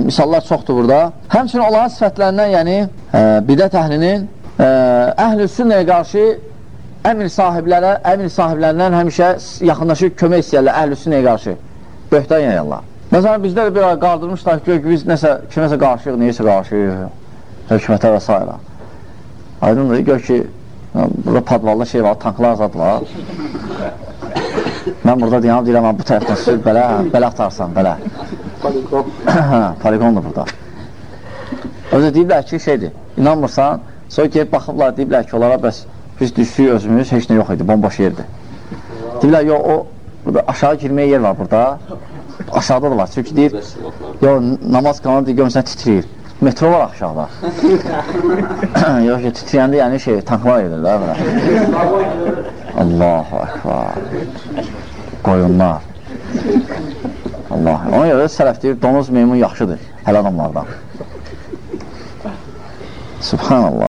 misallar çoxdur burada. Həmçinin onların sifətlərindən, yəni bidət əhlinin əhl-i sünnəyə qarşı əmr sahiblərindən həmişə yaxınlaşır, kömək istəyərlər əhl-i sünnəyə qarşı. Böhtan yayarlar. Məsələn, bizdə də bir ay qaldırmışlar ki, biz kiməsə qarşıyıq, neyəsə qarşıyıq, hökumətə və s. Aydındır, gör ki, burada padvallı şey var, tanklar zadlar. Mən burada deyirəm, bu tərəfdən sür, belə axtarsan, belə. Poligondur burada. Özə deyiblər ki, şeydir, inanmırsan, sonra gelib baxıblar, deyiblər ki, onlara bəs biz düşdük özümüz, heç nə yox idi, bomboş yerdir. Deyiblər, yox, o aşağı girməyə yer var burada, aşağıda da var, çünki deyir, yox, namaz qalanı deyir, görmüsən titriyir. Metro var aşağıda. Yox ki, titriyəndə yəni şey, tanklar edirlər. Allahu Akbar. Qoyunlar. Allah. Ona görə sələf deyir, donuz meymun yaxşıdır, hələ adamlardan. Subhanallah.